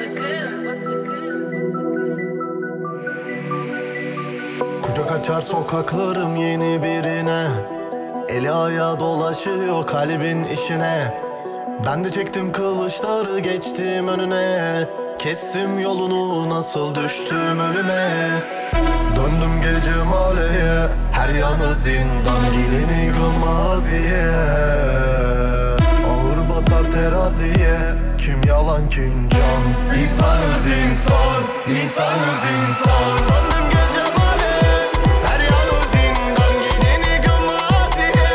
Kucak açar sokaklarım yeni birine, eli ayağı dolaşıyor kalbin işine. Ben de çektim kılıçları geçtim önüne, kestim yolunu nasıl düştüm ölüme. Döndüm gece mahalleye, her yanı zindan gideni maziye. Ağır basar teraziye, kim yalan kim can. İnsanız insan, insanız insan. Döndüm gece mahalleye, her yanı zindan gideni maziye.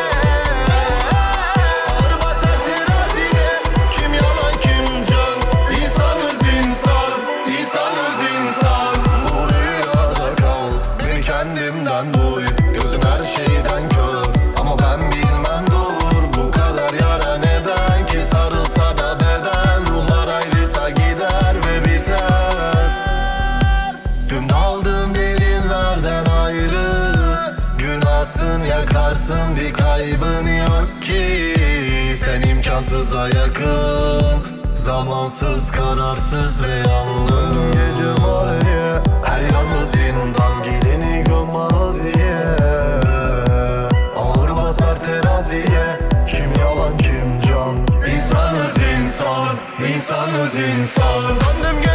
Ağır basar teraziye, kim yalan kim can. İnsanız insan, insanız insan. Bu rüyada kal, beni kendimden duy. Gözün her şeyden kör ama ben bilmem dur. Bu kadar yara neden ki, sarılsa da beden. Ruhlar ayrıysa gider ve biter. Tüm daldığım derinlerden ayrı, günahsın yakarsın bir kaybın yok ki. Sen imkansıza yakın, zamansız kararsız ve yalnız. Gece mahalleye, her yanı zindan gideni maziye. Ağır basar teraziye, kim yalan kim can. İnsanız insan, insanız insan. Döndüm